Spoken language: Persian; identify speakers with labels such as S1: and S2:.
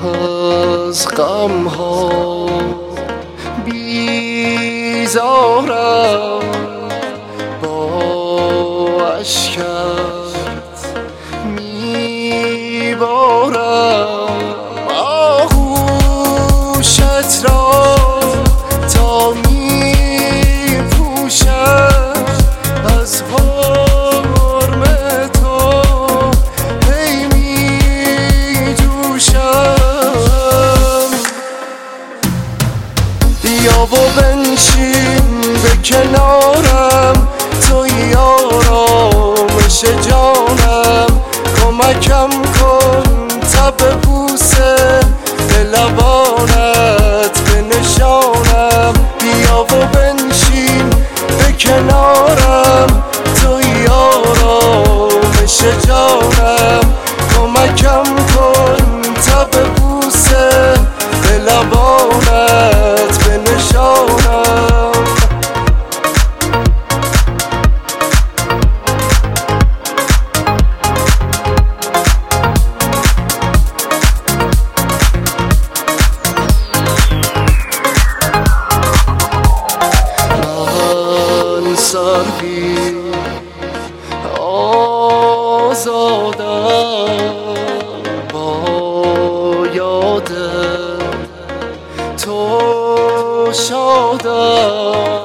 S1: از غم ها بیزارم، با اشکت میبارم آغوشت را تا میپوشم از حرم تو هی میجوشم. بیا و بنشین به کنارم، توی آرامش جانم، کمکم کن تب بوسه به لبانت بنشانم. بیا و بنشین به کنارم، توی آرامش جانم، کمکم کن تب بوسه به لبانت بنشانم. سربی آزادم، با یاد تو شادم.